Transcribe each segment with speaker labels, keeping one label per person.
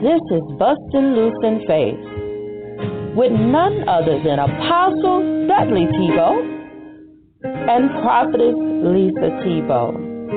Speaker 1: This is Bustin' Loose in Faith with none other than Apostle Dudley Tebow and Prophetess Lisa Tebow.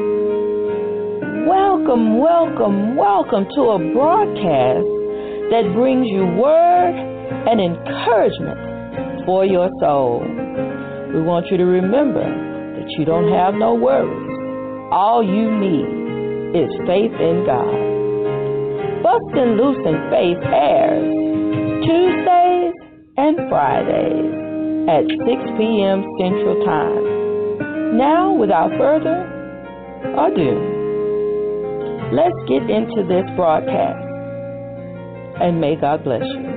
Speaker 1: Welcome, welcome, welcome to a broadcast that brings you word and encouragement for your soul. We want you to remember that you don't have no worries. All you need is faith in God. Bustin' Loose in Faith airs Tuesdays and Fridays at 6 p.m. Central Time. Now, without further ado, let's get into this broadcast, and may God bless you.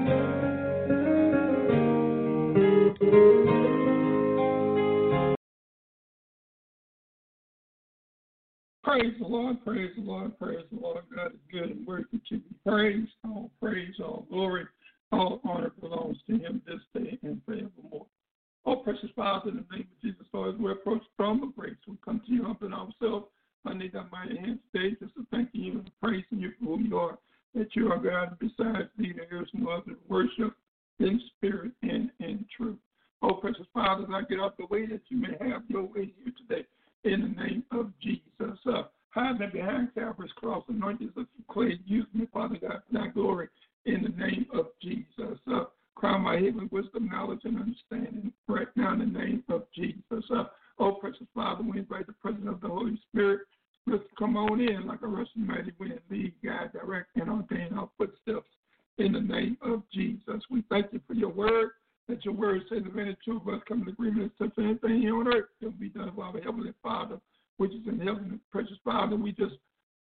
Speaker 2: Praise the Lord, praise the Lord, praise the Lord. God is good and worthy to be praised. All praise, all glory, all honor belongs to Him this day and forevermore. Oh, precious Father, in the name of Jesus, Lord, as we approach the throne of grace, we come to you humbling ourselves under thy mighty hand today, just to thank you and praising you for who you are, that you are God, and besides thee there is no other worship in spirit and in truth. Oh, precious Father, as I get out the way that you may have your way here today. In the name of Jesus. Hide me behind Calvary's cross, anointed of clay. Use me, Father God, for thy glory. In the name of Jesus. Crown my head with wisdom, knowledge, and understanding right now in the name of Jesus. Oh, precious Father, we invite the presence of the Holy Spirit. Let's come on in like a rushing mighty wind. Lead, guide, direct, and ordain our footsteps. In the name of Jesus. We thank you for your word. That your word says, if any two of us come in agreement and touch anything here on earth, it'll be done by our Heavenly Father, which is in heaven. Precious Father, we just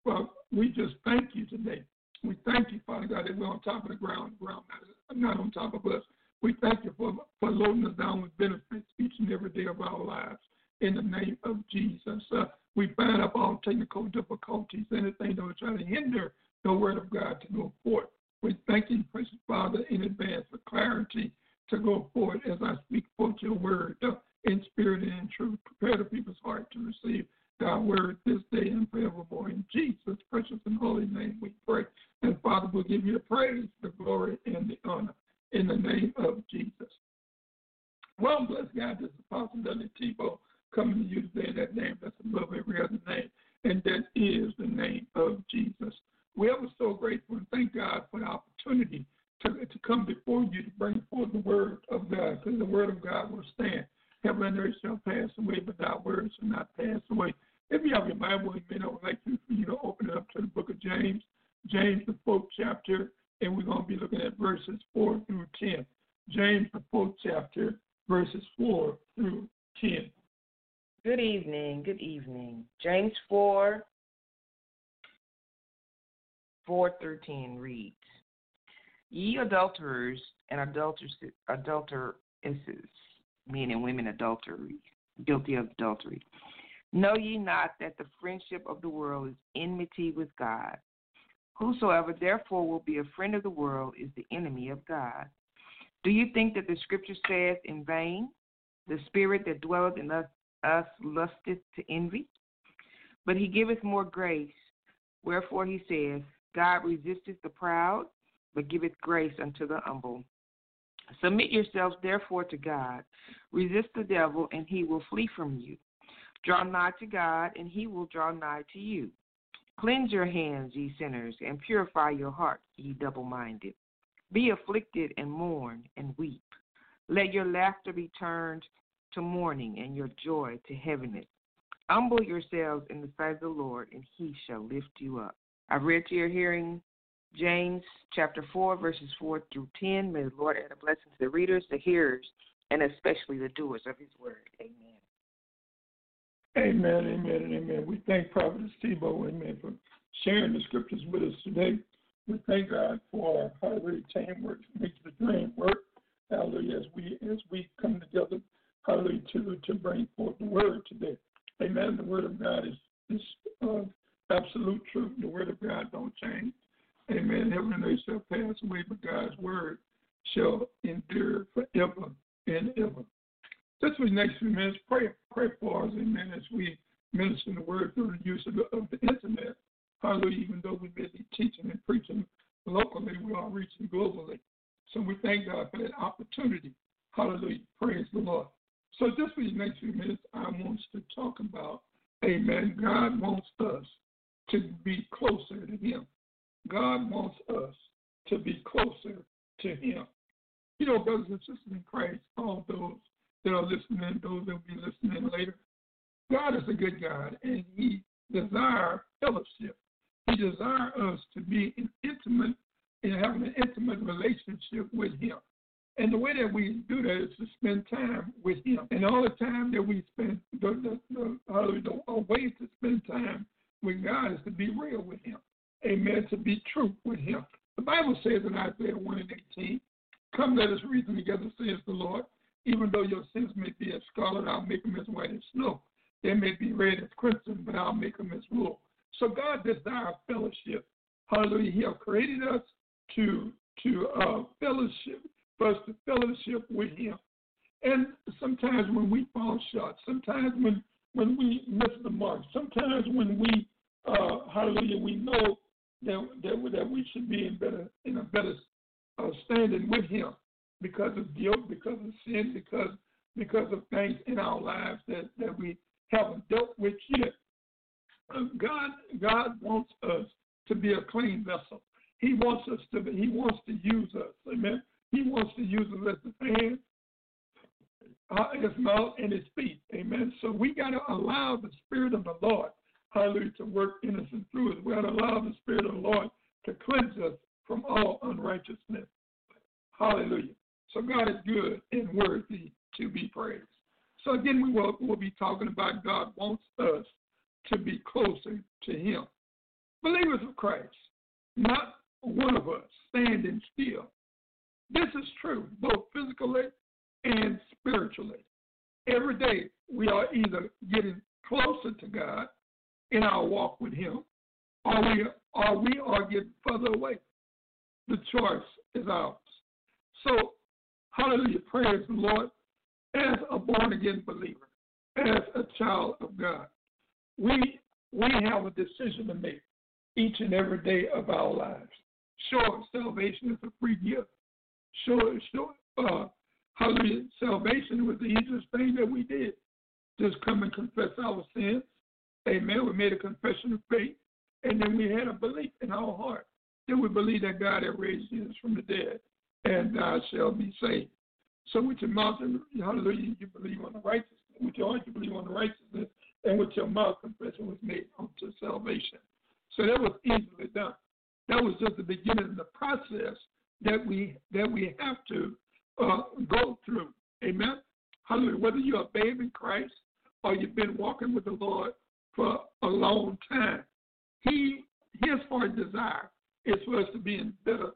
Speaker 2: thank you today. We thank you, Father God, that we're on top of the ground not on top of us. We thank you for loading us down with benefits each and every day of our lives. In the name of Jesus, we bind up all technical difficulties, anything that will try to hinder the word of God to go forth. We thank you, precious Father, in advance for clarity to go forward as I speak forth your word in spirit and in truth. Prepare the people's heart to receive thy word this day and forevermore. In Jesus' precious and holy name we pray. And Father, we'll give you the praise, the glory, and the honor in the name of Jesus. Well, bless God, this is Apostle Dudley Tebow coming to you today in that name that's above every other name, and that is the name of Jesus. We are so grateful and thank God for the opportunity to come before you to bring forth the word of God, because the word of God will stand. Heaven and earth shall pass away, but thy word shall not pass away. If you have your Bible, I would like for you to open it up to the book of James, the 4th chapter, and we're going to be looking at verses 4 through 10. James, the 4th chapter, verses 4 through 10.
Speaker 3: Good evening, good evening. James 4 through 10 reads, Ye adulterers and adulteresses, men and women adultery, guilty of adultery, know ye not that the friendship of the world is enmity with God? Whosoever therefore will be a friend of the world is the enemy of God. Do you think that the scripture saith in vain, the spirit that dwelleth in us lusteth to envy? But he giveth more grace. Wherefore he saith, God resisteth the proud, but giveth grace unto the humble. Submit yourselves therefore to God. Resist the devil, and he will flee from you. Draw nigh to God, and he will draw nigh to you. Cleanse your hands, ye sinners, and purify your hearts, ye double-minded. Be afflicted and mourn and weep. Let your laughter be turned to mourning, and your joy to heaviness. Humble yourselves in the sight of the Lord, and he shall lift you up. I've read to your hearing James chapter 4, verses 4 through 10. May the Lord add a blessing to the readers, the hearers, and especially the doers of his word. Amen.
Speaker 2: Amen, amen, and amen. We thank Prophetess Tebow, amen, for sharing the scriptures with us today. We thank God for hallelujah, teamwork, makes the dream work. Hallelujah, as we come together, hallelujah, to bring forth the word today. Amen. The word of God is absolute truth. The word of God don't change. Amen. Heaven and earth shall pass away, but God's word shall endure forever and ever. Just for the next few minutes, pray for us, amen, as we minister the word through the use of the internet. Hallelujah, even though we may be teaching and preaching locally, we are reaching globally. So we thank God for that opportunity. Hallelujah. Praise the Lord. So just for the next few minutes, I want to talk about, amen, God wants us to be closer to him. God wants us to be closer to him. You know, brothers and sisters in Christ, all those that are listening, those that will be listening later, God is a good God, and he desires fellowship. He desires us to be intimate and having an intimate relationship with him. And the way that we do that is to spend time with him. And all the time that we spend, the way to spend time with God is to be real with him. Amen, to be true with him. The Bible says in Isaiah 1:18, come, let us reason together, says the Lord. Even though your sins may be as scarlet, I'll make them as white as snow. They may be red as crimson, but I'll make them as wool. So God desires fellowship. Hallelujah. He has created us to fellowship, for us to fellowship with him. And sometimes when we fall short, sometimes when we miss the mark, sometimes when we, hallelujah, we know that we should be in a better standing with him because of guilt, because of sin, because of things in our lives that we haven't dealt with yet. God wants us to be a clean vessel. He wants to use us. Amen. He wants to use us as his hands, his mouth, and his feet. Amen. So we got to allow the Spirit of the Lord, hallelujah, to work in us and through us. We got to allow the Spirit of the Lord to cleanse us from all unrighteousness. Hallelujah. So God is good and worthy to be praised. So again, we'll be talking about God wants us to be closer to him. Believers of Christ, not one of us standing still. This is true, both physically and spiritually. Every day we are either getting closer to God in our walk with him, or we are getting further away. The choice is ours. So, hallelujah, praise the Lord. As a born-again believer, as a child of God, we have a decision to make each and every day of our lives. Sure, salvation is a free gift. Sure, hallelujah, salvation was the easiest thing that we did. Just come and confess our sins. Amen. We made a confession of faith, and then we had a belief in our heart. Then we believe that God had raised Jesus from the dead, and thou shalt be saved. So with your mouth, hallelujah, you believe on the righteousness. With your heart, you believe on the righteousness, and with your mouth, confession was made unto salvation. So that was easily done. That was just the beginning of the process that we have to go through. Amen. Hallelujah. Whether you're a babe in Christ or you've been walking with the Lord for a long time, his heart desire is for us to be in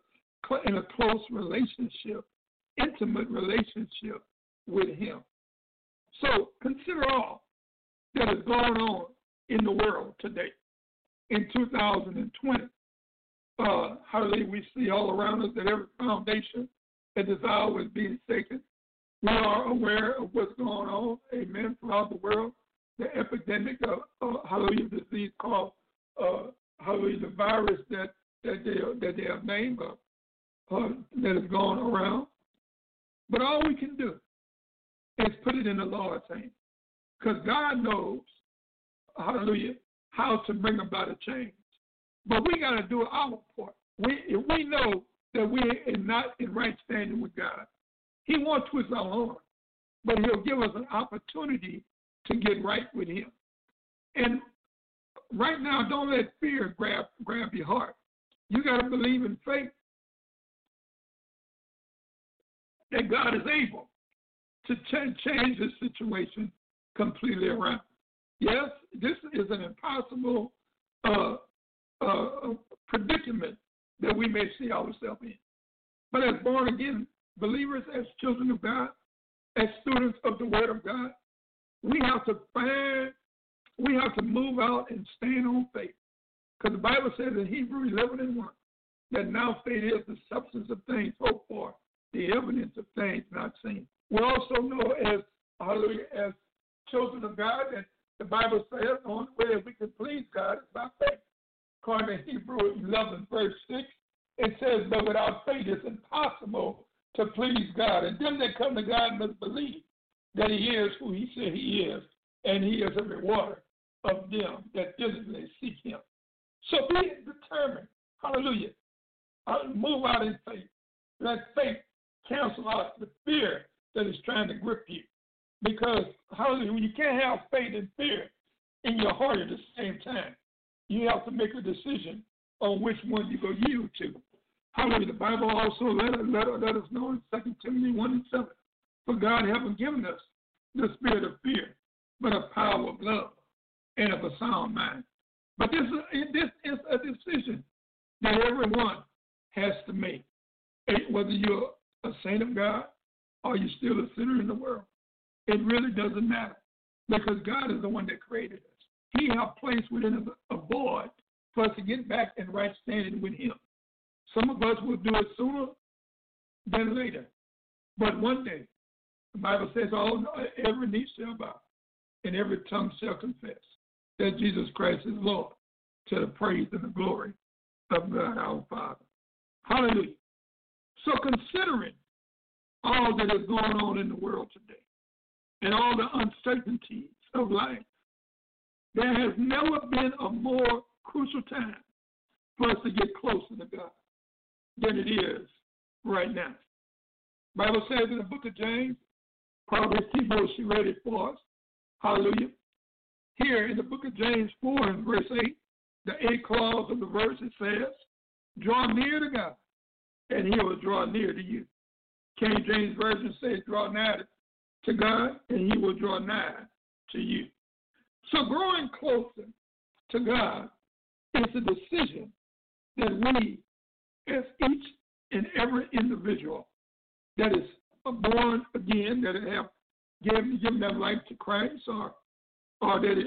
Speaker 2: a close relationship, intimate relationship with him. So consider all that is going on in the world today. In 2020, hallelujah, we see all around us that every foundation that is ours is being shaken. We are aware of what's going on, amen, throughout the world. The epidemic of hallelujah, disease called hallelujah, the virus that they have named that has gone around. But all we can do is put it in the Lord's hands, because God knows, hallelujah, how to bring about a change. But we got to do our part. If we know that we are not in right standing with God, he won't twist our arm, but he'll give us an opportunity to get right with him. And right now, don't let fear grab your heart. You got to believe in faith that God is able to change the situation completely around. Yes, this is an impossible predicament that we may see ourselves in. But as born-again believers, as children of God, as students of the Word of God, we have to move out and stand on faith. Because the Bible says in Hebrews 11:1 that now faith is the substance of things hoped for, the evidence of things not seen. We also know as children of God that the Bible says the only way that we can please God is by faith. According to Hebrews 11, verse 6, it says, but without faith it's impossible to please God. And them that come to God must believe that he is who he said he is, and he is a rewarder of them that diligently seek him. So be determined. Hallelujah. Move out in faith. Let faith cancel out the fear that is trying to grip you. Because, hallelujah, when you can't have faith and fear in your heart at the same time, you have to make a decision on which one you go yield to. Hallelujah. The Bible also let us know in 2 Timothy 1:7. For God haven't given us the spirit of fear, but a power of love and of a sound mind. But this is a decision that everyone has to make. Whether you're a saint of God or you're still a sinner in the world, it really doesn't matter, because God is the one that created us. He has placed within us a void for us to get back in right standing with him. Some of us will do it sooner than later. But one day, the Bible says every knee shall bow and every tongue shall confess that Jesus Christ is Lord, to the praise and the glory of God our Father. Hallelujah. So considering all that is going on in the world today and all the uncertainties of life, there has never been a more crucial time for us to get closer to God than it is right now. The Bible says in the book of James, Proverbs T-Bo, she read it for us. Hallelujah. Here in the book of James 4 and verse 8, the 8th clause of the verse, it says, draw near to God, and he will draw near to you. King James Version says, draw nigh to God, and he will draw nigh to you. So growing closer to God is a decision that we, as each and every individual that is born again, that have given their life to Christ, or that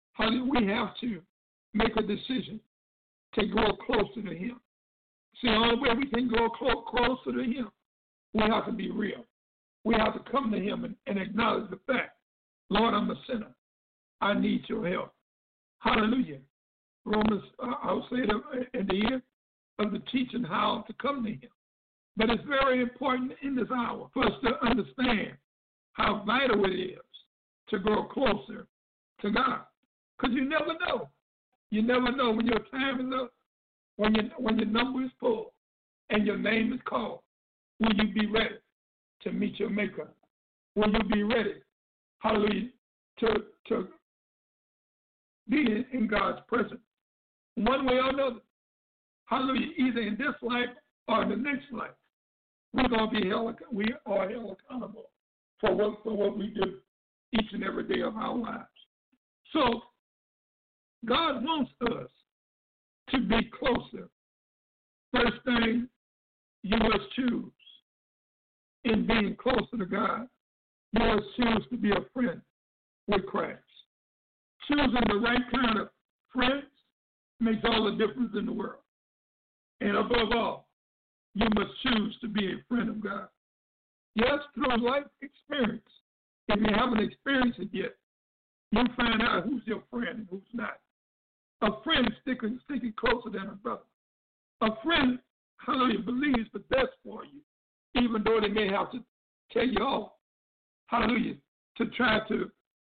Speaker 2: we have to make a decision to grow closer to him. See, the only way we can grow closer to him, we have to be real. We have to come to him and acknowledge the fact, Lord, I'm a sinner. I need your help. Hallelujah. Romans, I'll say it at the end of the teaching how to come to him. But it's very important in this hour for us to understand how vital it is to grow closer to God. Because you never know. You never know when your time is up, when your number is full and your name is called. Will you be ready to meet your maker? Will you be ready, hallelujah, to be in God's presence? One way or another. Hallelujah, either in this life or in the next life. We are held accountable for what we do each and every day of our lives. So God wants us to be closer. First thing you must choose in being closer to God, you must choose to be a friend with Christ. Choosing the right kind of friends makes all the difference in the world. And above all, you must choose to be a friend of God. Yes, through life experience. If you haven't experienced it yet, you'll find out who's your friend and who's not. A friend sticking closer than a brother. A friend, hallelujah, believes the best for you, even though they may have to tell you off, hallelujah, to try to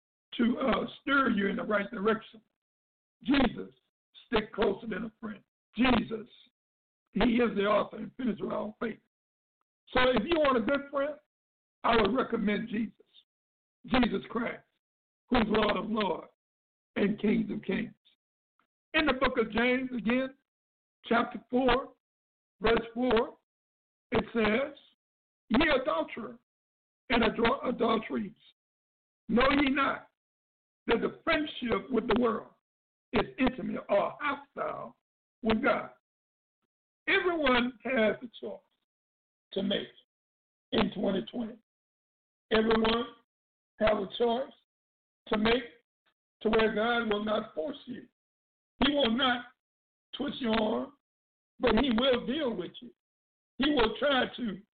Speaker 2: stir you in the right direction. Jesus stick closer than a friend. Jesus, he is the author and finisher of our faith. So if you want a good friend, I would recommend Jesus Christ, who's Lord of Lords and King of Kings. In the book of James, again, chapter 4, verse 4, it says, ye adulterer and adulteries, know ye not that the friendship with the world is intimate or hostile with God? Everyone has a choice to make in 2020. Everyone has a choice to make to where God will not force you. He will not twist your arm, but he will deal with you. He will try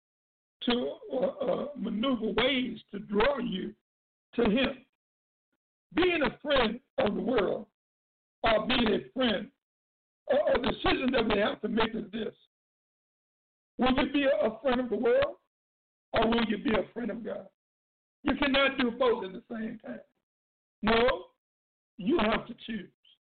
Speaker 2: to maneuver ways to draw you to him. Being a friend of the world or being a friend, a decision that we have to make is this. Will you be a friend of the world, or will you be a friend of God? You cannot do both at the same time. No, you have to choose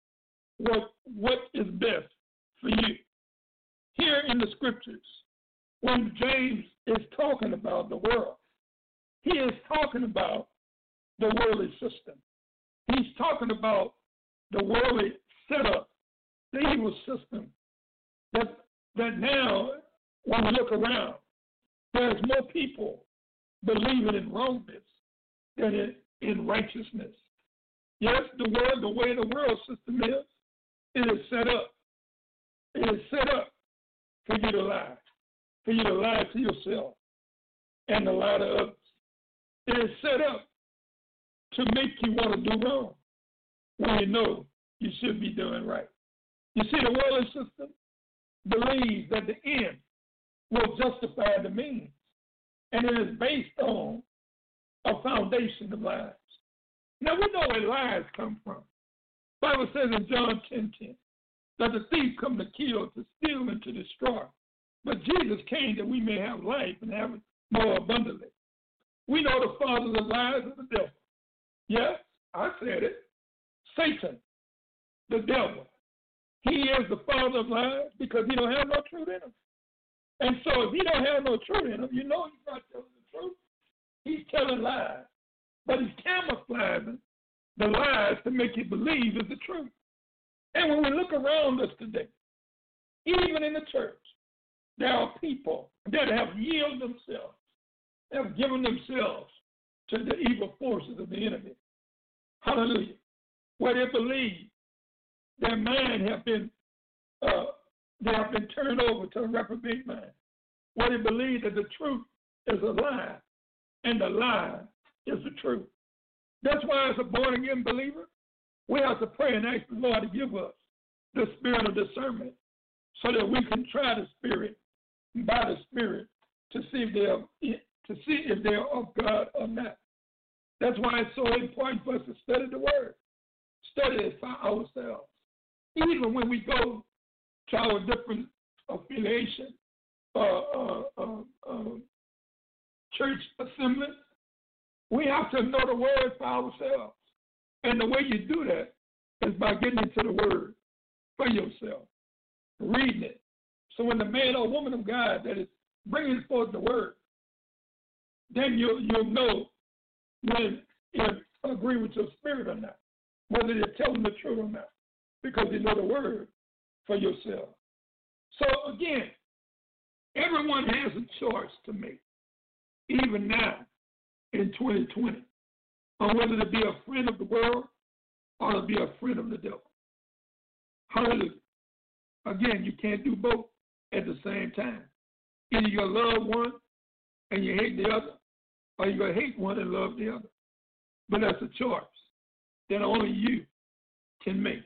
Speaker 2: what is best for you. Here in the scriptures, when James is talking about the world, he is talking about the worldly system. He's talking about the worldly setup, the evil system, that now, when we look around, there's more people believing in wrongness than in righteousness. Yes, the way the world system is, it is set up. It is set up for you to lie to yourself and to lie to others. It is set up to make you want to do wrong when you know you should be doing right. You see, the worldly system believes that the end will justify the means, and it is based on a foundation of lies. Now, we know where lies come from. The Bible says in John 10:10 that the thief come to kill, to steal, and to destroy. But Jesus came that we may have life and have it more abundantly. We know the father of lies is the devil. Yes, I said it. Satan, the devil. He is the father of lies because he don't have no truth in him. And so if he don't have no truth in him, you know he's not telling the truth. He's telling lies. But he's camouflaging the lies to make you believe is the truth. And when we look around us today, even in the church, there are people that have yielded themselves, have given themselves to the evil forces of the enemy. Hallelujah. Where they believe their mind they have been turned over to a reprobate mind. Where they believe that the truth is a lie and the lie is the truth. That's why as a born-again believer, we have to pray and ask the Lord to give us the spirit of discernment so that we can try the spirit by the spirit to see if they are of God or not. That's why it's so important for us to study the Word. Study it for ourselves. Even when we go to our different affiliation, church assemblies, we have to know the Word for ourselves. And the way you do that is by getting into the Word for yourself, reading it. So when the man or woman of God that is bringing forth the Word, then you'll know when it agree with your spirit or not, whether they're telling the truth or not, because you know the Word for yourself. So again, everyone has a choice to make, even now in 2020, on whether to be a friend of the world or to be a friend of the devil. Hallelujah. Again, you can't do both at the same time. Either you're going to love one and you hate the other, or you're going to hate one and love the other. But that's a choice that only you can make.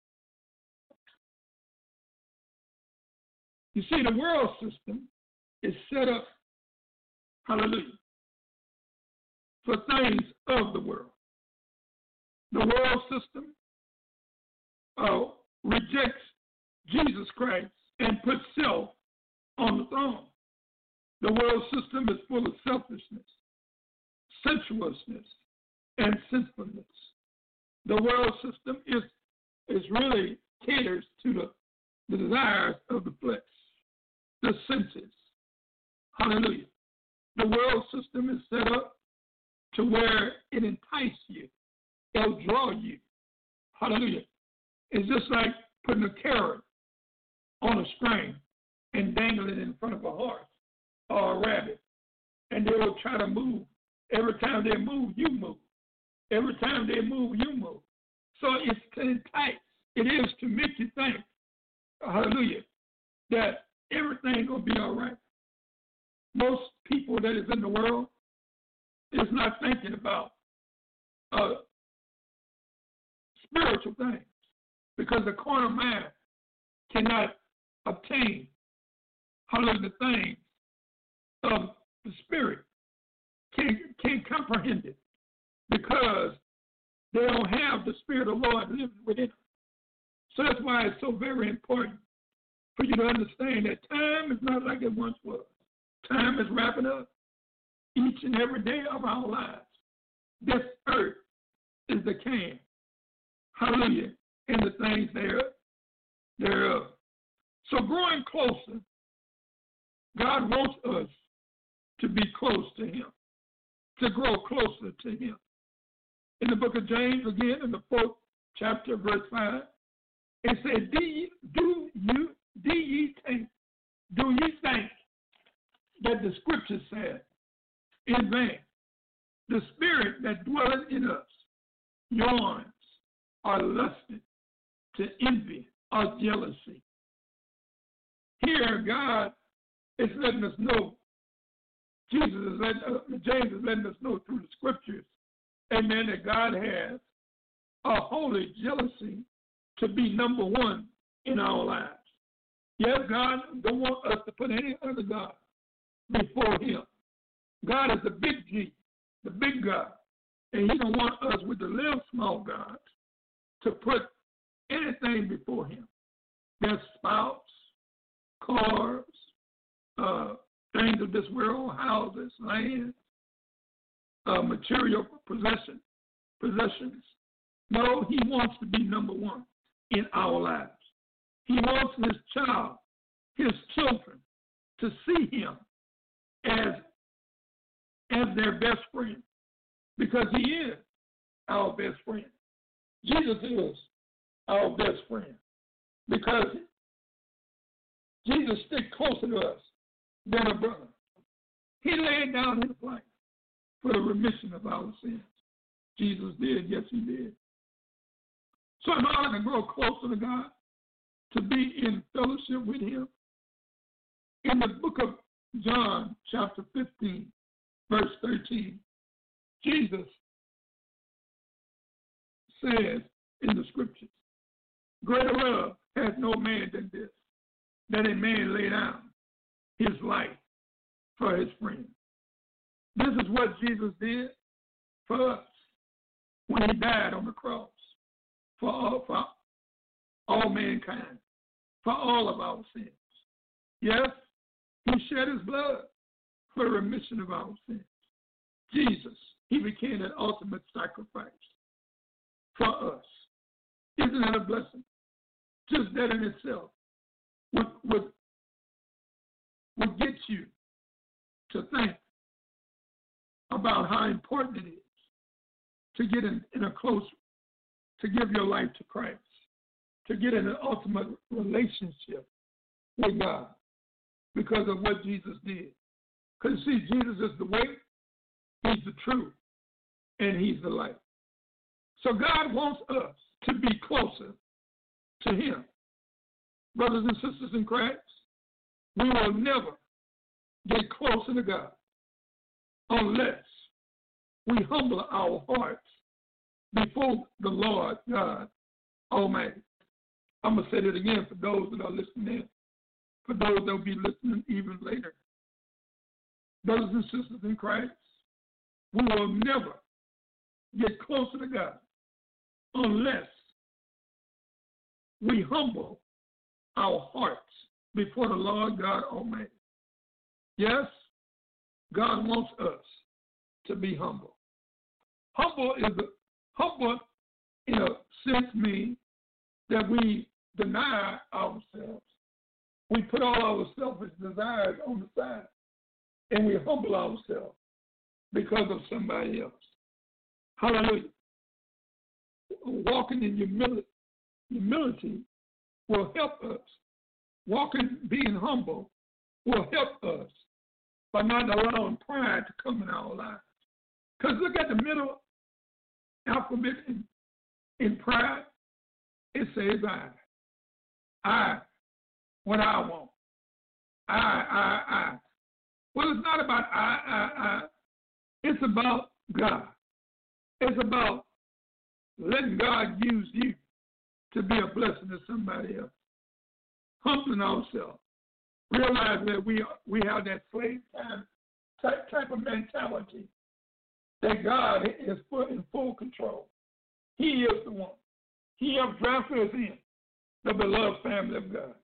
Speaker 2: You see, the world system is set up, hallelujah, for things of the world. The world system rejects Jesus Christ and puts self on the throne. The world system is full of selfishness, sensuousness, and sinfulness. The world system is really caters to the desires of the flesh, the senses. Hallelujah. The world system is set up to where it entices you. It'll draw you. Hallelujah. It's just like putting a carrot on a string and dangling it in front of a horse or a rabbit. And they will try to move. Every time they move, you move. Every time they move, you move. So it's to entice. It is to make you think, hallelujah, that everything's going to be all right. Most people that is in the world is not thinking about spiritual things, because the carnal mind cannot obtain, hallelujah, the things of the spirit, can't comprehend it, because they don't have the Spirit of the Lord living within them. So that's why it's so very important for you to understand that time is not like it once was. Time is wrapping up each and every day of our lives. This earth is decaying. Hallelujah. And the things thereof. So growing closer, God wants us to be close to him, to grow closer to him. In the book of James, again, in the 4th chapter, verse 5, it said, do ye think that the scripture said in vain, the spirit that dwelleth in us yawns or lusted to envy or jealousy? Here, God is letting us know, James is letting us know through the scriptures, amen, that God has a holy jealousy to be number one in our lives. Yes, God don't want us to put any other God before him. God is the big G, the big God, and he don't want us with the little small gods to put anything before him. Their spouse, cars, things of this world, houses, land, material possessions. No, he wants to be number one in our lives. He wants his children, to see him as their best friend, because he is our best friend. Jesus is our best friend, because Jesus sticks closer to us than a brother. He laid down his life for the remission of our sins. Jesus did, yes, he did. So in order to grow closer to God, to be in fellowship with him, in the book of John, chapter 15, verse 13, Jesus says in the scriptures, greater love has no man than this, that a man lay down his life for his friend. This is what Jesus did for us when he died on the cross for all mankind, for all of our sins. Yes, he shed his blood for the remission of our sins. Jesus, he became an ultimate sacrifice for us. Isn't that a blessing? Just that in itself would get you to think about how important it is to get in a close, to give your life to Christ, to get in an ultimate relationship with God because of what Jesus did. Because you see, Jesus is the way, he's the truth, and he's the light. So God wants us to be closer to him. Brothers and sisters in Christ, we will never get closer to God unless we humble our hearts before the Lord God Almighty. I'm going to say that again for those that are listening in, for those that will be listening even later. Brothers and sisters in Christ, we will never get closer to God unless we humble our hearts before the Lord God Almighty. Yes, God wants us to be humble. Humble in a sense means that we deny ourselves. We put all our selfish desires on the side and we humble ourselves because of somebody else. Hallelujah. Walking in humility will help us. Walking, being humble, will help us by not allowing pride to come in our lives. Because look at the middle alphabet in pride. It says I, what I want. I. Well, it's not about I. It's about God. It's about letting God use you to be a blessing to somebody else. Humbling ourselves. Realize that we have that slave type of mentality that God is in full control. He is the one. He has drafted us in the beloved family of God.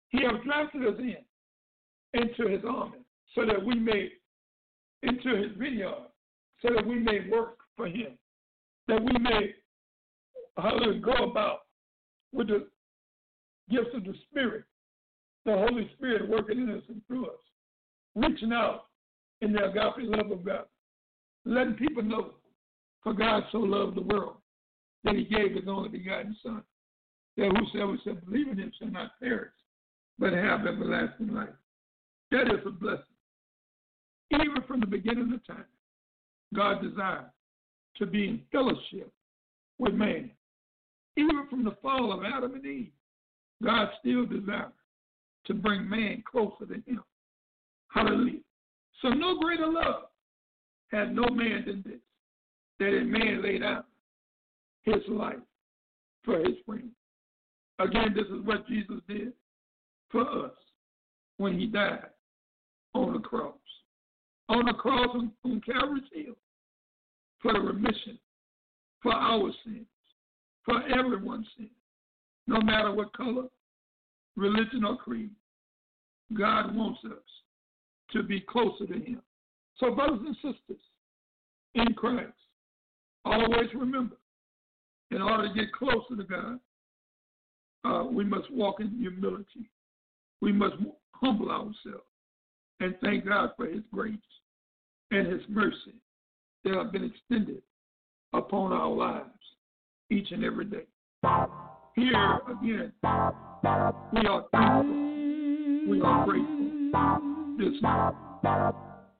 Speaker 2: He has drafted us into his army so that we may, into his vineyard, so that we may work for him, that we may, hallelujah, go about with the gifts of the Spirit, the Holy Spirit working in us and through us, reaching out in the agape love of God, letting people know, for God so loved the world that he gave his only begotten Son, that whosoever shall believe in him shall not perish, but have everlasting life. That is a blessing. Even from the beginning of time, God desired to be in fellowship with man. Even from the fall of Adam and Eve, God still desired to bring man closer to him. Hallelujah. So no greater love had no man than this, that a man laid out his life for his friends. Again, this is what Jesus did for us when he died on the cross. On the cross on Calvary's Hill, for the remission, for our sins, for everyone's sins, no matter what color, religion, or creed. God wants us to be closer to him. So, brothers and sisters, in Christ, always remember, in order to get closer to God, we must walk in humility. We must humble ourselves and thank God for his grace and his mercy that have been extended upon our lives each and every day. Here again, we are thankful. We are grateful this morning.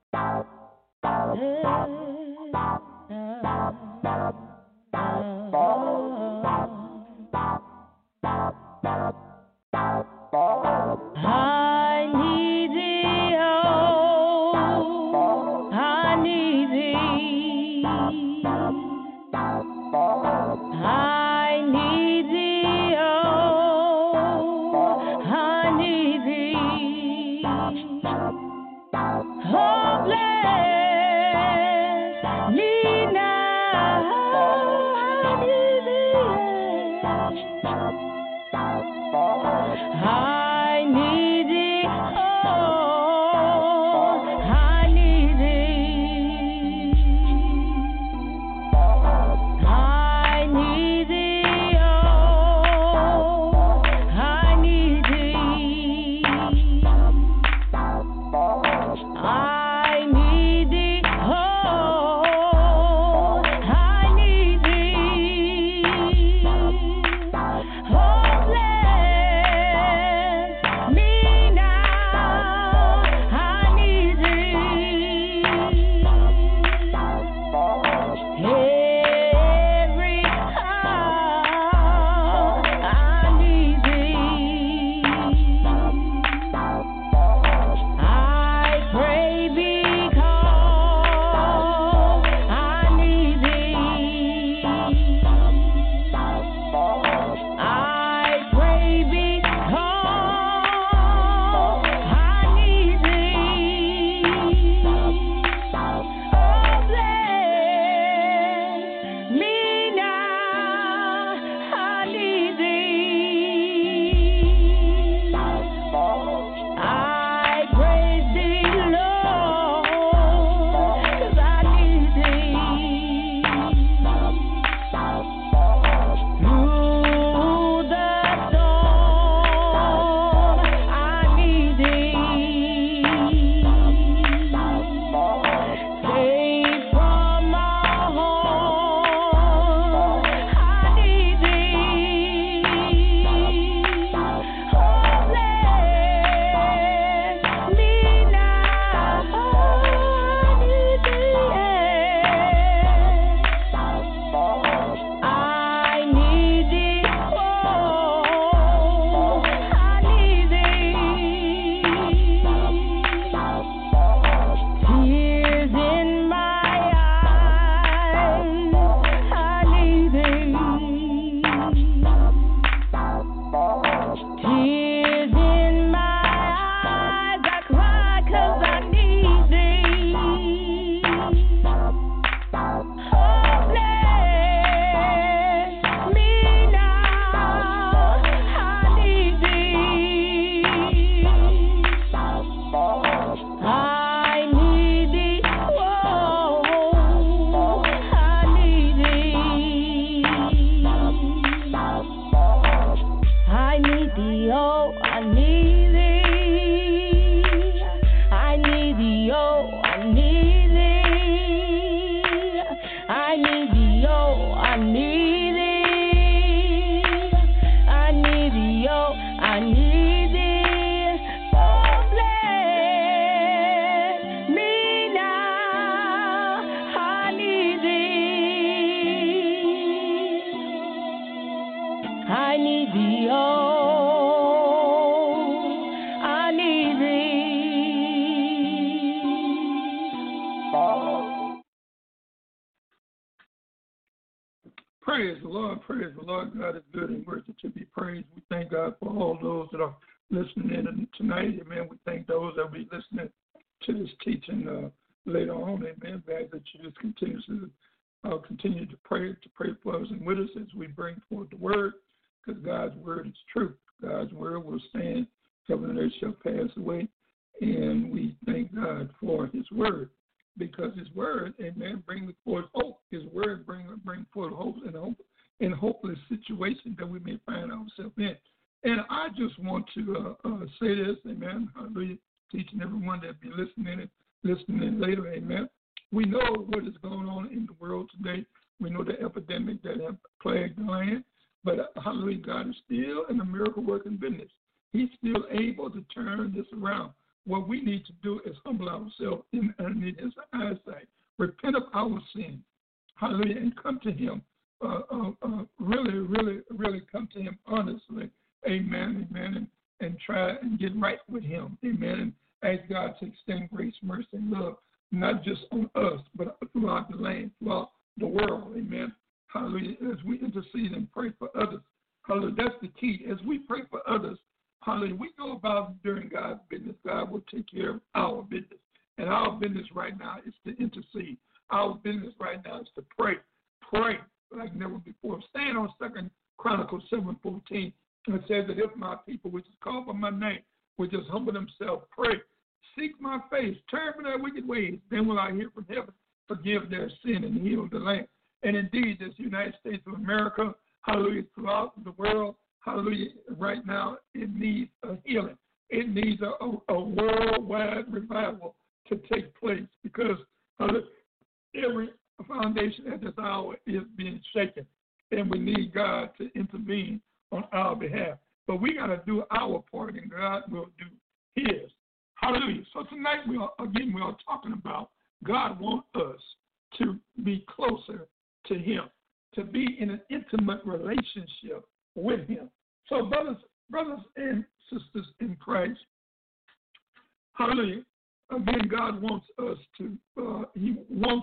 Speaker 1: I need thee, oh, I need thee. I need thee, oh, I need thee. Oh, bless me now, I need thee. I need thee, oh, I need thee. I need thee, oh, I need thee. I need thee, oh, I need thee. Oh, bless I need thee, oh, I need thee.
Speaker 2: Praise the Lord, praise the Lord. God is good and worthy to be praised. We thank God for all those that are listening in tonight. Amen. We thank those that will be listening to this teaching later on. Amen. That you just continue to pray for us and with us as we bring forth the word, because God's word is truth. God's word will stand. Heaven and earth shall pass away. And we thank God for his word, because his word, amen, brings forth hope. His word bring forth hope in hopeless situations that we may find ourselves in. And I just want to say this, amen, hallelujah, teaching everyone that be listening later, amen. We know what is going on in the world today. We know the epidemic that have plagued the land, but hallelujah, God is still in the miracle-working business. He's still able to turn this around. What we need to do is humble ourselves underneath his eyesight, repent of our sins, hallelujah, and come to him, really come to him honestly, amen, and try and get right with him, amen, and ask God to extend grace, mercy, and love, not just on us, but throughout the land, throughout the world, amen, hallelujah, as we intercede and pray for others, hallelujah, that's the key. As we pray for others, hallelujah, we go about doing God's business. God will take care of our business. And our business right now is to intercede. Our business right now is to pray like never before. Stand on 2 Chronicles 7:14. It says that if my people, which is called by my name, will just humble themselves, pray, seek my face, turn from their wicked ways, then will I hear from heaven, forgive their sin, and heal the land. And indeed, this United States of America, hallelujah, throughout the world, hallelujah, right now, it needs a healing. It needs a worldwide revival to take place, because every foundation at this hour is being shaken, and we need God to intervene on our behalf. But we got to do our part, and God will do his. Hallelujah. So tonight, we are talking about God wants us to be closer to him, to be in an intimate relationship with him. So brothers and sisters in Christ, hallelujah, again, God wants us to, he wants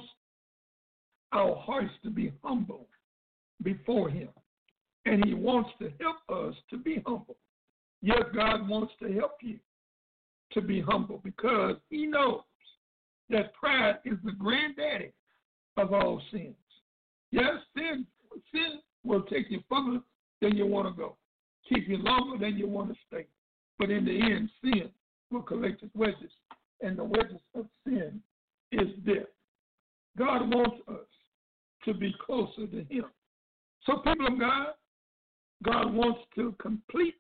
Speaker 2: our hearts to be humble before him. And he wants to help us to be humble. Yes, God wants to help you to be humble, because he knows that pride is the granddaddy of all sins. Yes, sin will take you further than you want to go, keep you longer than you want to stay. But in the end, sin will collect its wages, and the wages of sin is death. God wants us to be closer to him. So, people of God wants to complete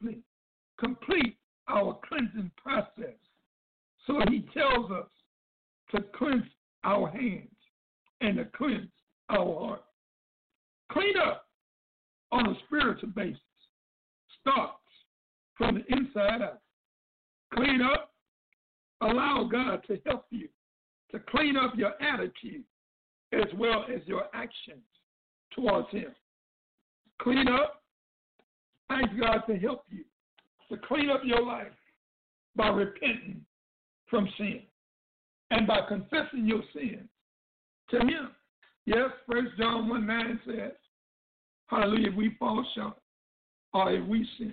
Speaker 2: our cleansing process. So he tells us to cleanse our hands and to cleanse our heart. Clean up on a spiritual basis starts from the inside out. Clean up. Allow God to help you to clean up your attitude as well as your actions towards him. Clean up. Ask God to help you to clean up your life by repenting from sin and by confessing your sins to him. Yes, 1 John 1:9 says, hallelujah, if we fall short or if we sin,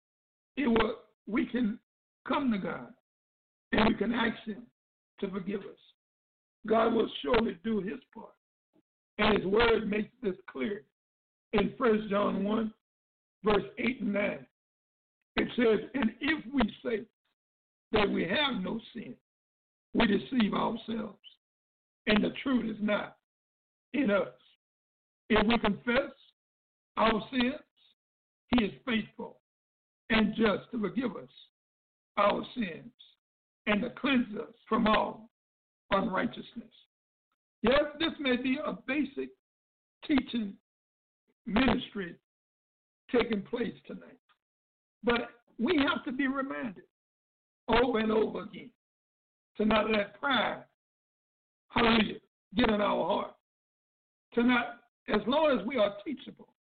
Speaker 2: we can come to God and we can ask him to forgive us. God will surely do his part. And his word makes this clear. In 1 John 1, verse 8 and 9, it says, and if we say that we have no sin, we deceive ourselves, and the truth is not in us. If we confess our sins, he is faithful and just to forgive us our sins and to cleanse us from all unrighteousness. Yes, this may be a basic teaching ministry taking place tonight, but we have to be reminded over and over again to not let pride, hallelujah, get in our heart. To not, as long as we are teachable,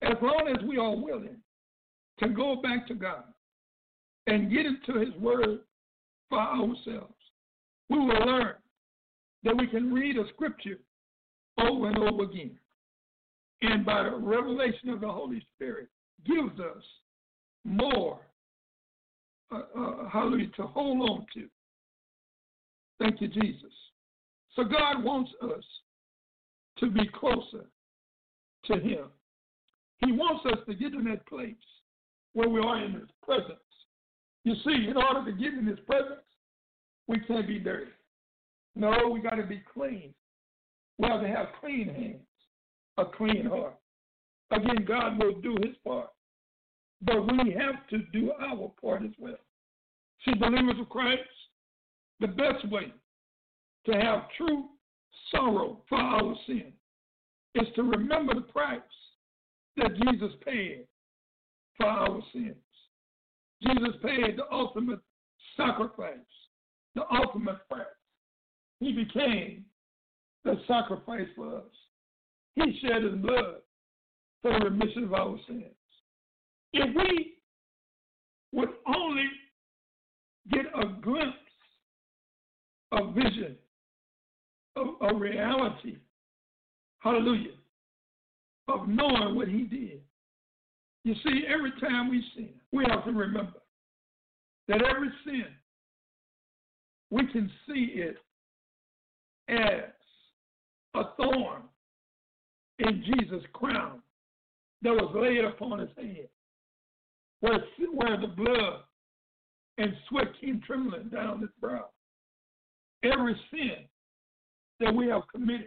Speaker 2: As long as we are willing to go back to God and get into his word for ourselves, we will learn that we can read a scripture over and over again. And by the revelation of the Holy Spirit, gives us more, hallelujah, to hold on to. Thank you, Jesus. So God wants us to be closer to him. He wants us to get in that place where we are in his presence. You see, in order to get in his presence, we can't be dirty. No, we got to be clean. We have to have clean hands, a clean heart. Again, God will do his part, but we have to do our part as well. See, believers of Christ, the best way to have true sorrow for our sin is to remember the price that Jesus paid for our sins. Jesus paid the ultimate sacrifice, the ultimate price. He became the sacrifice for us. He shed his blood for the remission of our sins. If we would only get a glimpse, a vision, a reality, hallelujah, of knowing what he did. You see, every time we sin, we have to remember that every sin, we can see it as a thorn in Jesus' crown that was laid upon his head, where the blood and sweat came trembling down his brow. Every sin that we have committed,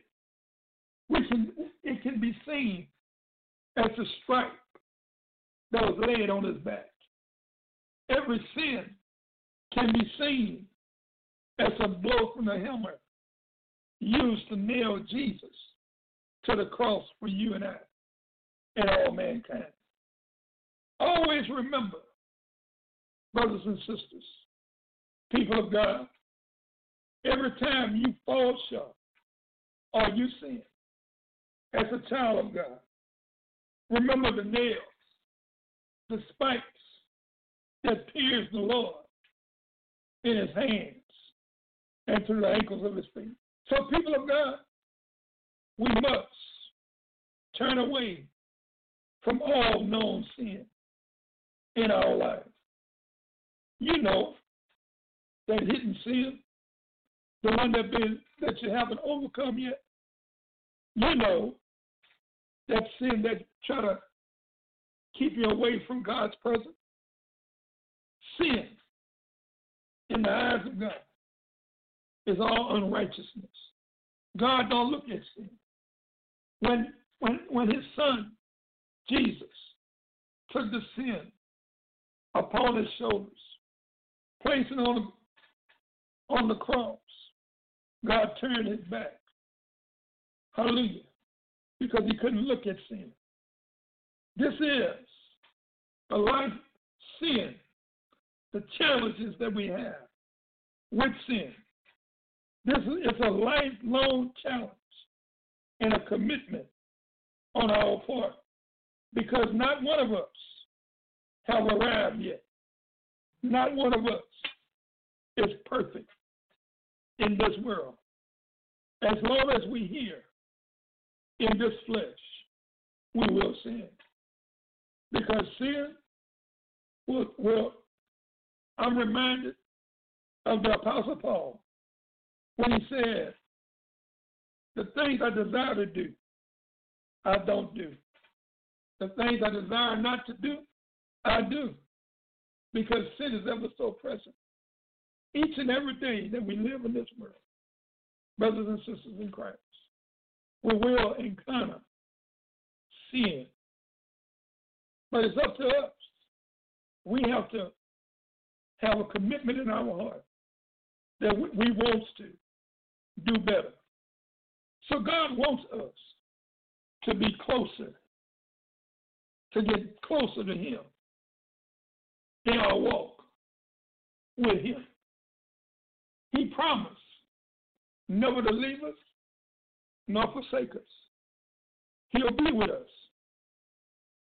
Speaker 2: it can be seen as a stripe that was laid on his back. Every sin can be seen as a blow from the hammer used to nail Jesus to the cross for you and I and all mankind. Always remember, brothers and sisters, people of God, every time you fall short or you sin as a child of God, remember the nails, the spikes that pierced the Lord in his hands and through the ankles of his feet. So, people of God, we must turn away from all known sin in our lives. You know that hidden sin, the one that you haven't overcome yet. You know that sin that try to keep you away from God's presence. Sin in the eyes of God is all unrighteousness. God don't look at sin. When his son, Jesus, took the sin upon his shoulders, placed it on the cross, God turned his back. Hallelujah. Because he couldn't look at sin. This is a life sin, the challenges that we have with sin. This is a lifelong challenge and a commitment on our part, because not one of us have arrived yet. Not one of us is perfect in this world. As long as we hear in this flesh, we will sin. Because sin will I'm reminded of the Apostle Paul when he said, the things I desire to do, I don't do. The things I desire not to do, I do. Because sin is ever so present. Each and every day that we live in this world, brothers and sisters in Christ, we will encounter sin. But it's up to us. We have to have a commitment in our heart that we want to do better. So God wants us to be closer, to get closer to him in our walk with him. He promised never to leave us nor forsake us. He'll be with us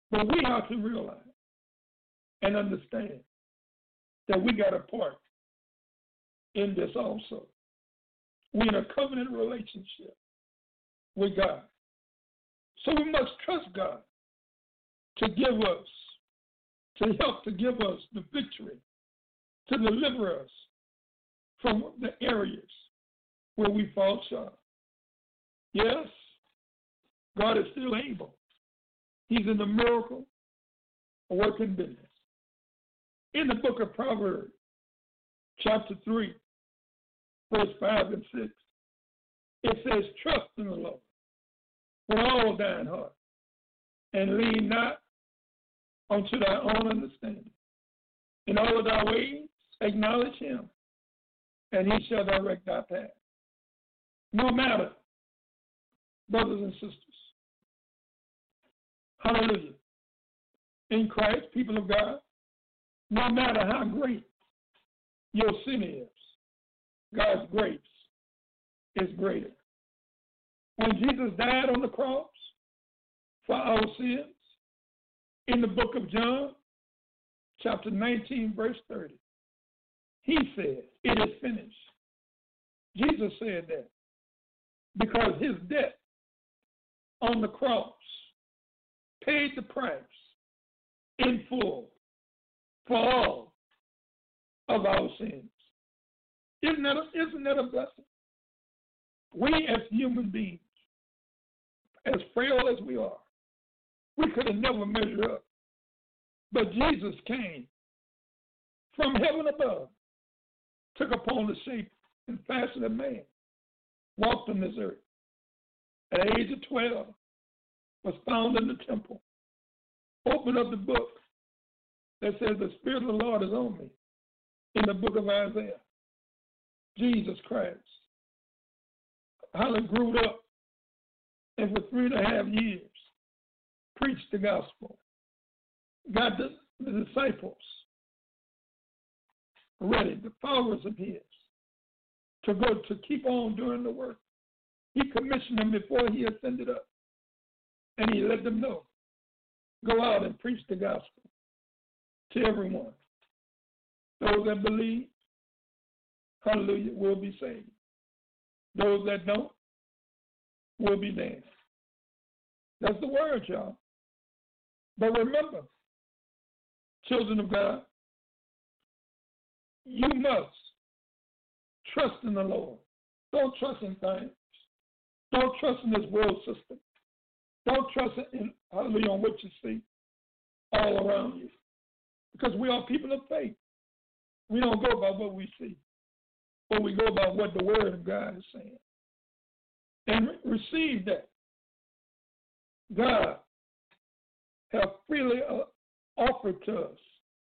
Speaker 2: But we have to realize and understand that we got a part in this also. We're in a covenant relationship with God. So we must trust God to give us, to help to give us the victory, to deliver us from the areas where we fall short. Yes, God is still able. He's in the miracle working business. In the book of Proverbs, chapter 3, verse 5 and 6, it says, trust in the Lord with all thine heart, and lean not unto thy own understanding. In all of thy ways acknowledge him, and he shall direct thy path. No matter, brothers and sisters, hallelujah, in Christ, people of God, no matter how great your sin is, God's grace is greater. When Jesus died on the cross for our sins, in the book of John, chapter 19, verse 30, he said, it is finished. Jesus said that because his death on the cross paid the price in full for all of our sins. Isn't that a blessing? We as human beings, as frail as we are, we could have never measured up. But Jesus came from heaven above, took upon the shape and fashion of man, walked on this earth. At the age of 12, was found in the temple, opened up the book that says, the Spirit of the Lord is on me, in the book of Isaiah. Jesus Christ, hallelujah, grew up, and for 3.5 years, preached the gospel, got the disciples ready, the followers of his, to go to keep on doing the work. He commissioned them before he ascended up, and he let them know, go out and preach the gospel to everyone. Those that believe, hallelujah, will be saved. Those that don't will be damned. That's the word, y'all. But remember, children of God, you must trust in the Lord. Don't trust in things. Don't trust in this world system. Don't trust in, hallelujah, on what you see all around you. Because we are people of faith. We don't go by what we see, but we go by what the Word of God is saying. And receive that. God has freely offered to us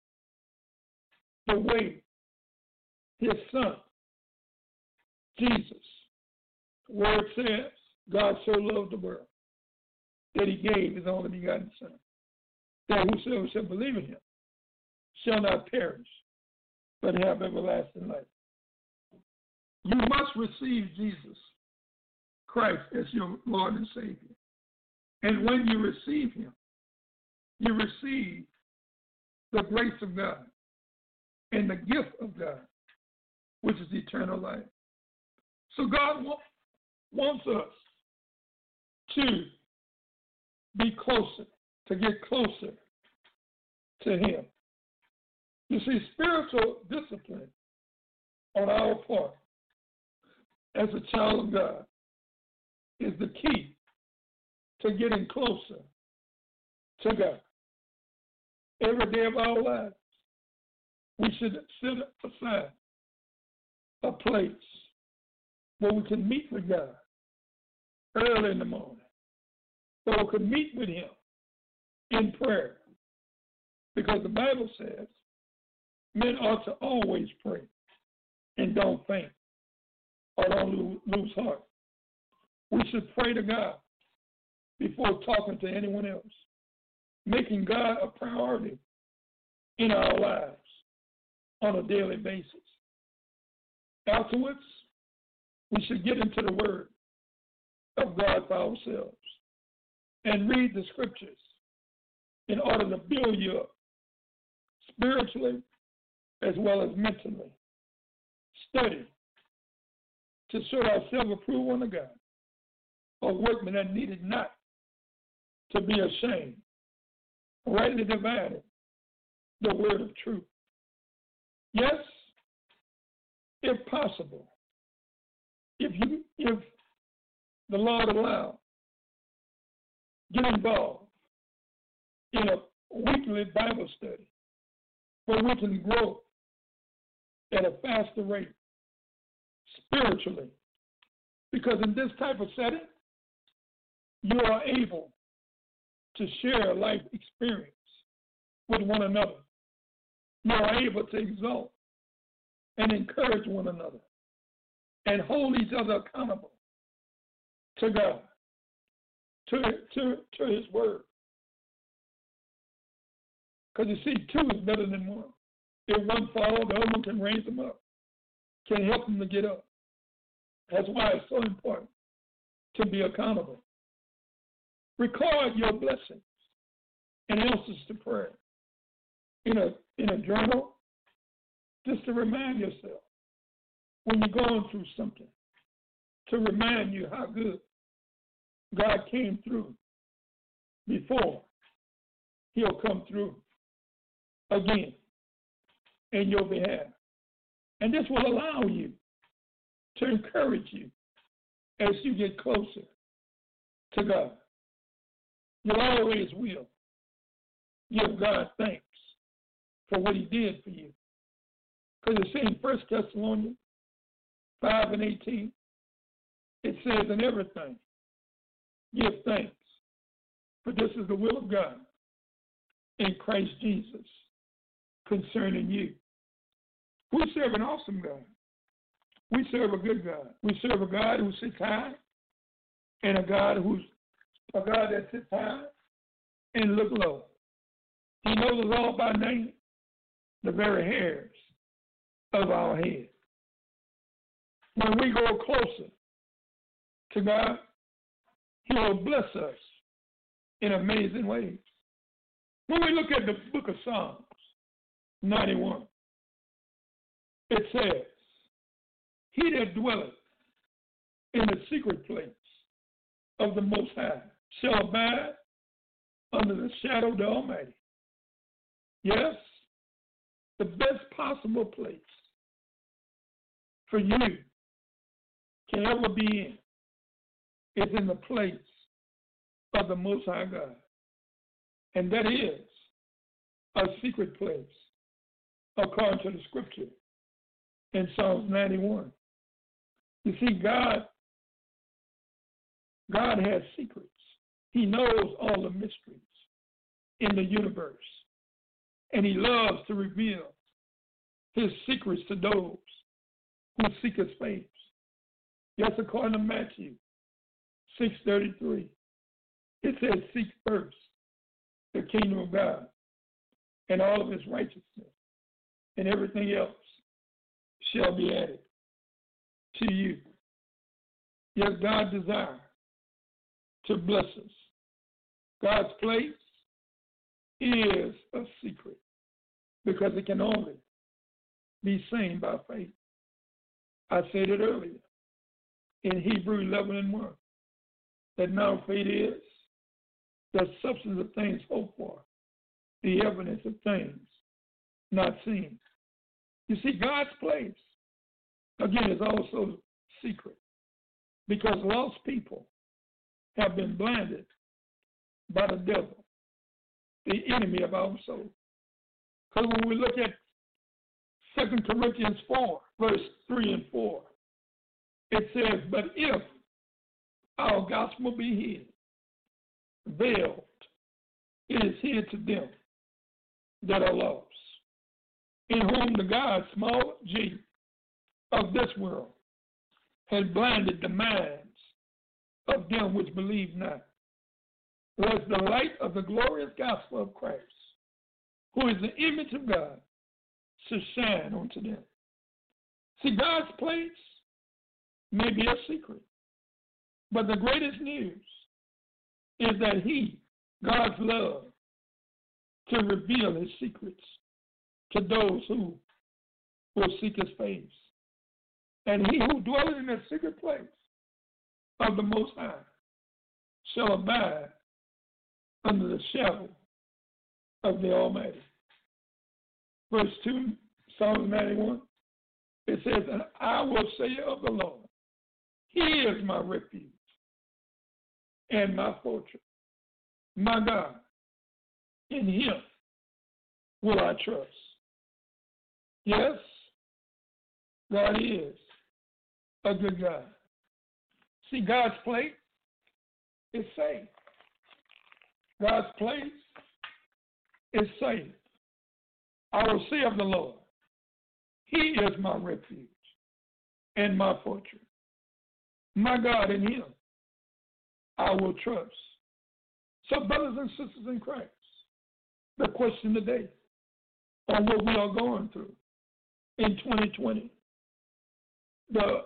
Speaker 2: the way his Son, Jesus, the Word says, God so loved the world that he gave his only begotten Son, that whosoever shall believe in him shall not perish, but have everlasting life. You must receive Jesus Christ as your Lord and Savior. And when you receive him, you receive the grace of God and the gift of God, which is eternal life. So God wants us to be closer, to get closer to him. You see, spiritual discipline on our part as a child of God is the key to getting closer to God. Every day of our lives, we should set aside a place where we can meet with God early in the morning, where we can meet with him in prayer. Because the Bible says men ought to always pray and don't faint or don't lose heart. We should pray to God before talking to anyone else, making God a priority in our lives on a daily basis. Afterwards, we should get into the Word of God for ourselves and read the Scriptures in order to build you up spiritually as well as mentally. Study to show ourselves approved unto God, a workman that needed not to be ashamed, rightly dividing the word of truth. Yes, if possible, if the Lord allows, get involved in a weekly Bible study where we can grow at a faster rate spiritually. Because in this type of setting, you are able to share life experience with one another. You are able to exalt and encourage one another and hold each other accountable to God, to His Word. Because you see, two is better than one. If one falls, the other one can raise them up, can help them to get up. That's why it's so important to be accountable. Record your blessings and answers to prayer in a journal, just to remind yourself when you're going through something, to remind you how good God came through before. He'll come through again in your behalf. And this will allow you to encourage you as you get closer to God. You always will give God thanks for what He did for you. Because it's in 1 Thessalonians 5:18, it says, in everything, give thanks, for this is the will of God in Christ Jesus concerning you. We serve an awesome God. We serve a good God. We serve a God who sits high and a God that sits high and looks low. He knows us all by name, the very hairs of our head. When we go closer to God, He will bless us in amazing ways. When we look at the book of Psalms 91, it says, He that dwelleth in the secret place of the Most High shall abide under the shadow of the Almighty. Yes, the best possible place for you can ever be in is in the place of the Most High God. And that is a secret place, according to the scripture in Psalms 91. You see, God has secrets. He knows all the mysteries in the universe. And He loves to reveal His secrets to those who seek His face. Yes, according to Matthew 6:33, it says, seek first the kingdom of God and all of His righteousness, and everything else shall be added to you. Yes, God desires to bless us. God's place is a secret because it can only be seen by faith. I said it earlier in Hebrews 11:1 that now faith is the substance of things hoped for, the evidence of things not seen. You see, God's place, again, is also secret because lost people have been blinded by the devil, the enemy of our soul. Because when we look at 2 Corinthians 4, verse 3 and 4, it says, but if our gospel be hid, veiled, it is hid to them that are lost, in whom the God, small g, of this world has blinded the minds of them which believe not, was the light of the glorious gospel of Christ, who is the image of God, to shine unto them. See, God's place may be a secret, but the greatest news is that He, God's love, to reveal his secrets to those who will seek his face. And he who dwelleth in the secret place of the Most High shall abide under the shadow of the Almighty. Verse 2, Psalm 91, it says, and I will say of the Lord, he is my refuge and my fortress, my God, in him will I trust. Yes, God is a good God. See, God's place is safe. God's place is safe. I will say of the Lord, he is my refuge and my fortress. My God, in him I will trust. So, brothers and sisters in Christ, the question today on what we are going through in 2020, the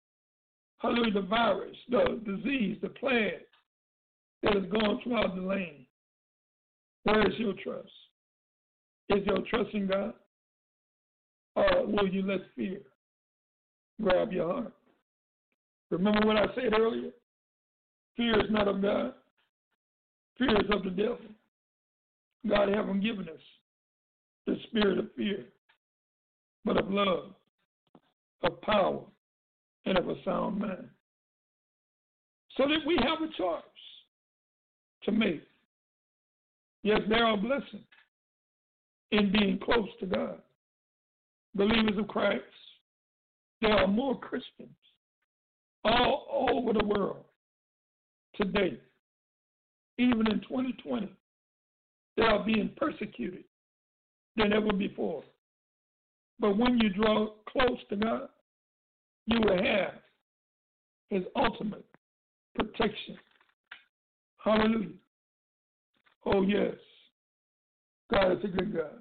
Speaker 2: virus, the disease, the plague that is going throughout the land. Where is your trust? Is your trust in God? Or will you let fear grab your heart? Remember what I said earlier? Fear is not of God. Fear is of the devil. God haven't given us the spirit of fear, but of love, of power, and of a sound mind. So that we have a choice to make. Yes, there are blessings in being close to God. Believers of Christ, there are more Christians all over the world today, even in 2020, they are being persecuted than ever before. But when you draw close to God, you will have his ultimate protection. Hallelujah. Oh, yes. God is a good God.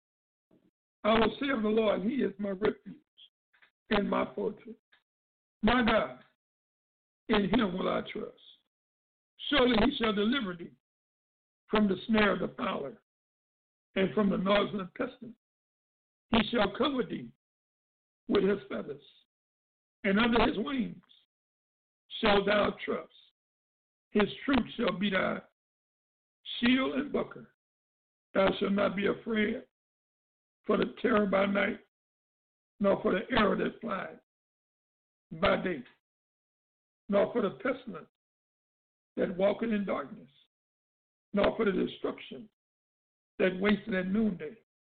Speaker 2: I will say of the Lord, he is my refuge and my fortress. My God, in him will I trust. Surely he shall deliver thee from the snare of the fowler and from the noisome pestilence. He shall cover thee with his feathers, and under his wings shalt thou trust. His truth shall be thy shield and buckler. Thou shalt not be afraid for the terror by night, nor for the arrow that flies by day, nor for the pestilence that walketh in darkness, nor for the destruction that wasteth at noonday.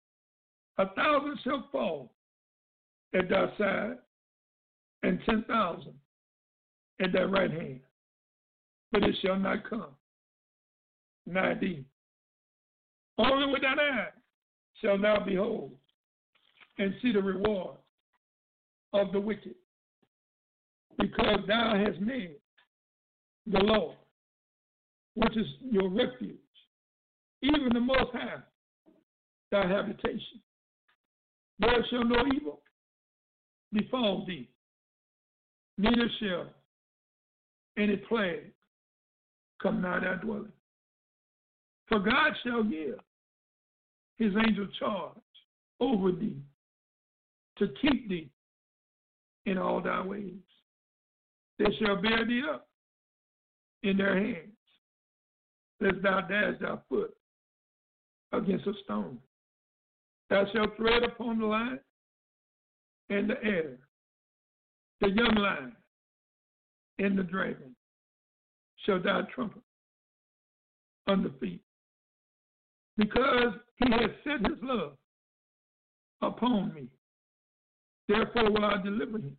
Speaker 2: 1,000 shall fall at thy side, and 10,000 at thy right hand, but it shall not come nigh thee. Only with thine eyes shalt thou behold and see the reward of the wicked, because thou hast made the Lord, which is your refuge, even the Most High, thy habitation. There shall no evil befall thee, neither shall any plague come nigh thy dwelling. For God shall give his angel charge over thee to keep thee in all thy ways. They shall bear thee up in their hands, lest thou dash thy foot against a stone. Thou shalt tread upon the lion and the adder, the young lion and the dragon shall thou trample under feet. Because he has set his love upon me, therefore will I deliver him.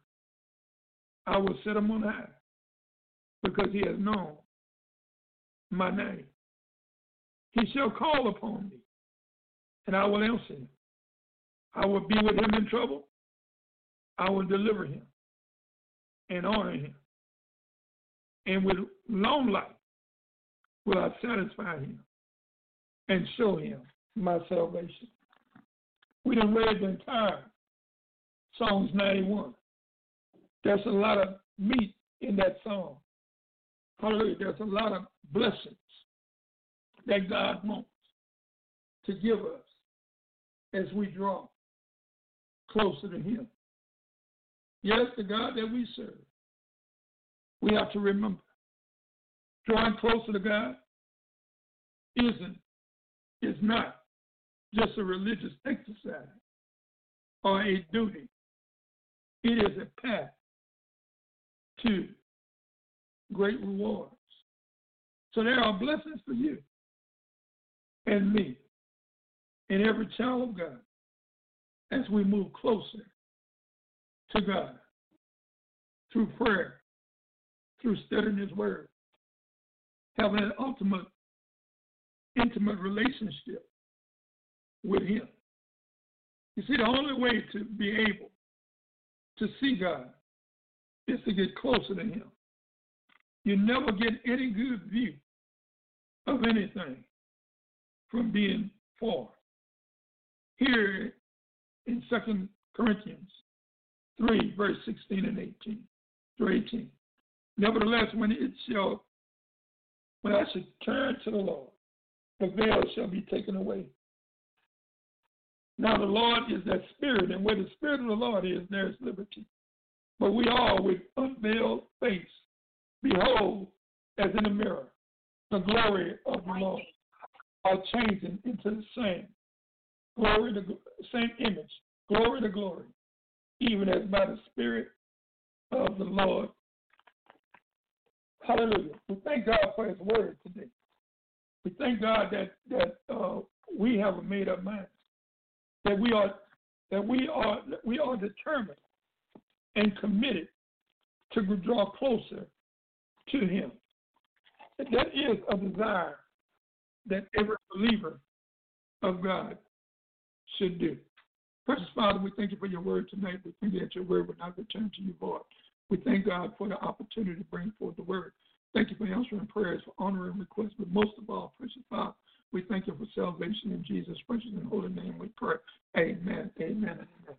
Speaker 2: I will set him on high, because he has known my name. He shall call upon me, and I will answer him. I will be with him in trouble. I will deliver him and honor him. And with long life will I satisfy him and show him my salvation. We done read the entire Psalms 91. There's a lot of meat in that song. Hallelujah. There's a lot of blessings that God wants. to give us as we draw closer to him. Yes, the God that we serve, we have to remember, drawing closer to God is not just a religious exercise or a duty. It is a path to great rewards. So there are blessings for you and me and every child of God as we move closer to God through prayer, through studying his word, having an ultimate, intimate relationship with him. You see, the only way to be able to see God is to get closer to him. You never get any good view of anything from being far. Here in 2 Corinthians 3, verse 16 and 18 through 18. Nevertheless, when I should turn to the Lord, the veil shall be taken away. Now the Lord is that Spirit, and where the Spirit of the Lord is, there is liberty. But we all, with unveiled face, behold, as in a mirror, the glory of the Lord, are changing into the same glory, the same image, glory to glory, even as by the Spirit of the Lord. Hallelujah. We thank God for his word today. We thank God that we have a made up mind, that we are determined and committed to draw closer to him. That is a desire that every believer of God should do. Precious Father, we thank you for your word tonight. We thank you that your word will not return to you void. We thank God for the opportunity to bring forth the word. Thank you for answering prayers, for honoring requests, but most of all, precious Father, we thank you for salvation in Jesus' precious and holy name we pray. Amen, amen, and amen.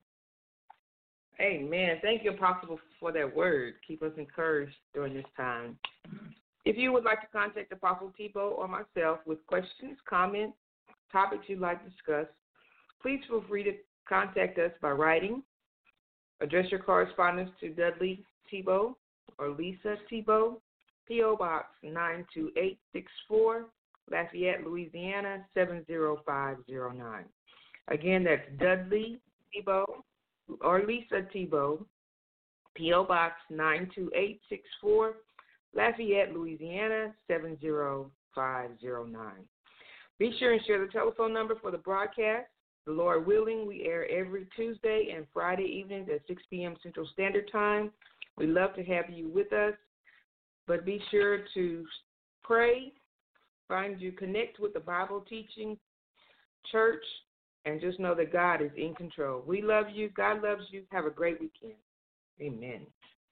Speaker 3: Amen. Thank you, Apostle, for that word. Keep us encouraged during this time. If you would like to contact Apostle Tebow or myself with questions, comments, topics you'd like to discuss, please feel free to contact us by writing. Address your correspondence to Dudley Tebow or Lisa Tebow, P.O. Box 92864, Lafayette, Louisiana 70509. Again, that's Dudley Tebow or Lisa Tebow, P.O. Box 92864, Lafayette, Louisiana 70509. Be sure and share the telephone number for the broadcast. The Lord willing, we air every Tuesday and Friday evenings at 6 p.m. Central Standard Time. We'd love to have you with us, but be sure to pray, connect with the Bible teaching church, and just know that God is in control. We love you. God loves you. Have a great weekend. Amen.